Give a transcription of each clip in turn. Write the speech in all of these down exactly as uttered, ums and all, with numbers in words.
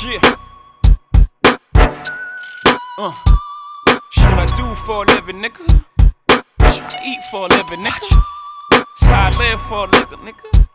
Yeah. Uh. Shit what I do for a living, nigga. Shit I eat for a living, nigga. That's how I live for a living, nigga.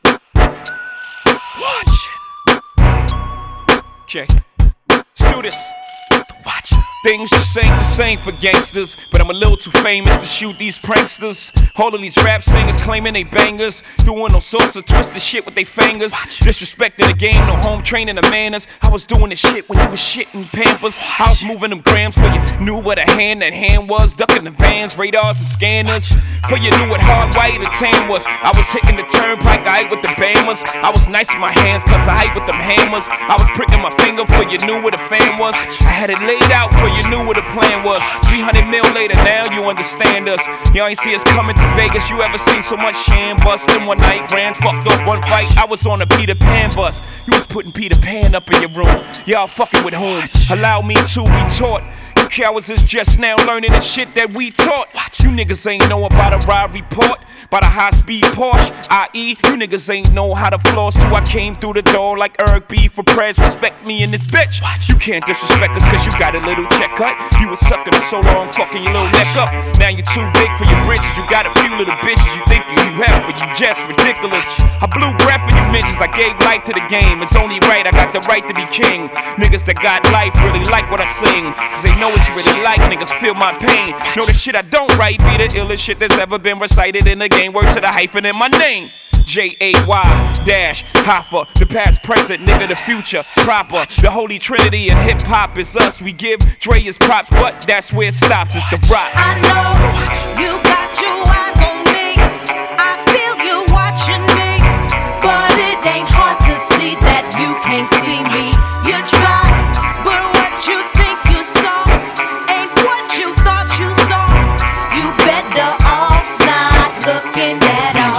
Watch it. Okay. Let's do this. Watch it. Things just ain't the same for gangsters, but I'm a little too famous to shoot these pranksters. All of these rap singers claiming they bangers, doing all sorts of twisted shit with they fingers. Disrespecting the game, no home training the manners. I was doing this shit when you was shitting Pampers. I was moving them grams for you knew what a hand that hand was. Ducking the vans, radars and scanners. For you knew what hard white or tan was. I was hitting the turnpike, I ate with the bammers. I was nice with my hands, cause I ate with them hammers. I was pricking my finger for you knew what a fan was. I had it laid out for you knew what the plan was. three hundred mil later, now you understand us. Y'all ain't see us coming to Vegas. You ever seen so much sham bust in one night? Ran fucked up one fight. I was on a Peter Pan bus. You was putting Peter Pan up in your room. Y'all fucking with whom? Allow me to retort. You cowards is just now learning the shit that we taught. You niggas ain't know about a ride report, about a high-speed Porsche, that is, you niggas ain't know how to floss till I came through the door like Eric B. for prez. Respect me in this bitch. You can't disrespect us cause you got a little check cut. You was sucking it so long, fucking your little neck up. Now you're too big for your britches. You got a few little bitches you think you have, but you just ridiculous. I blew breath for you bitches. I gave life to the game. It's only right, I got the right to be king. Niggas that got life really like what I sing, cause they know it's really like niggas feel my pain. Know the shit I don't write be the illest shit that's ever been recited in the game. Word to the hyphen in my name. J A Y dash Hoffa, the past, present, nigga, the future, proper. The holy trinity in hip hop is us. We give Dre his props, but that's where it stops. It's the rock. I know you got your eyes on me. I feel you watching me, but it ain't hard to see that you can't see me. You try, but what you think you saw ain't what you thought you saw. You better off not looking at all.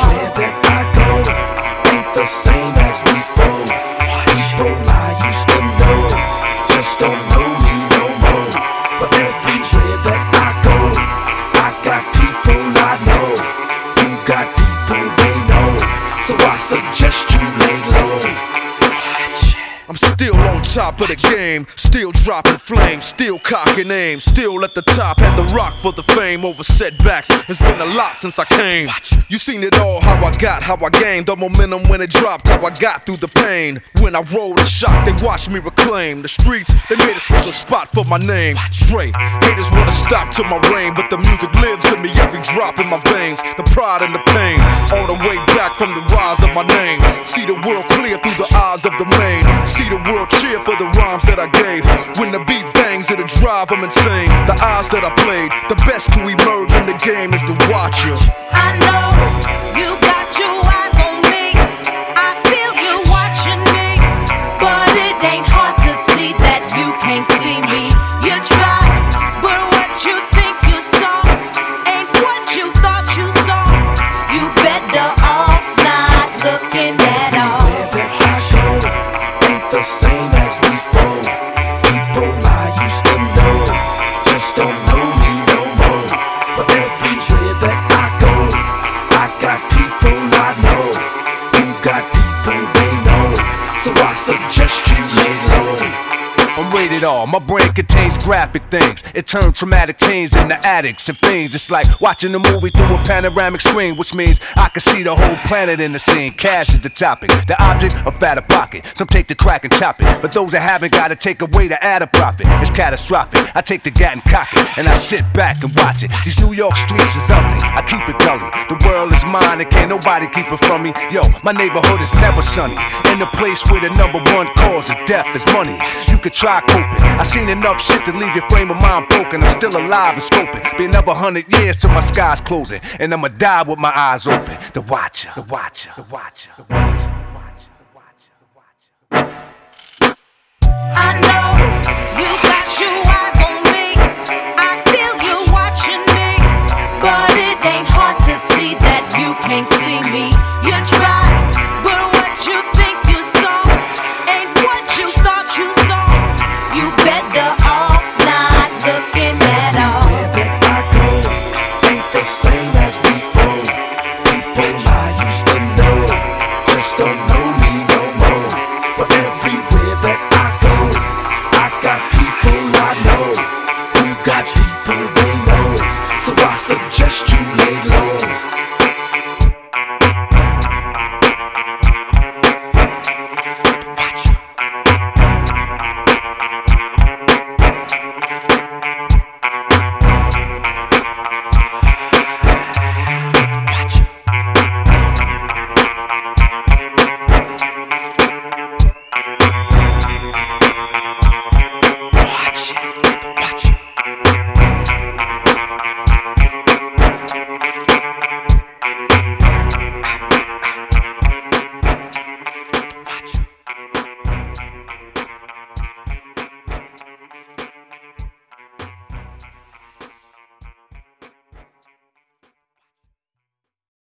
The same as before. People I used to know just don't know me no more. But everywhere that I go, I got people I know who got people they know. So I suggest you lay low. I'm still on top of the game, still dropping flames, still cocking aim, still at the top, had the rock for the fame over setbacks. It's been a lot since I came. You seen it all, how I got, how I gained the momentum when it dropped, how I got through the pain. When I rolled and shot, they watched me reclaim the streets. They made a special spot for my name. Dre, haters wanna stop to my reign, but the music lives in me, every drop in my veins. The pride and the pain, all the way back from the rise of my name. See the world clear through the eyes of the main. See the world cheer for the rhymes that I gave. When the beat bangs, it'll drive them insane. The eyes that I played, the best to emerge in the game is the watcher. I know you got your eyes on me. I feel you watching me, but it ain't hard to see that you can't see me. You try, but what you think you saw ain't what you thought you saw. You better off not looking at all. Everywhere that I go ain't the same as before. People I used to know just don't know me no more. But everywhere that I go, I got people I know who got people they know. So I suggest you lay low. I'm rated R, my brain contains graphic things. It turns traumatic teens into addicts and fiends. It's like watching a movie through a panoramic screen, which means I can see the whole planet in the scene. Cash is the topic, the object, a fatter pocket. Some take the crack and chop it, but those that haven't gotta take away to add a profit. It's catastrophic, I take the gat and cock it, and I sit back and watch it. These New York streets is ugly, I keep it gully. The world is mine and can't nobody keep it from me. Yo, my neighborhood is never sunny, and the place where the number one cause of death is money. You could try coping, I seen enough shit to leave your frame of mind broken. I'm still alive and scoping, be another hundred years till my sky's closing, and I'ma die with my eyes open. The watcher, the watcher, the watcher, the watcher.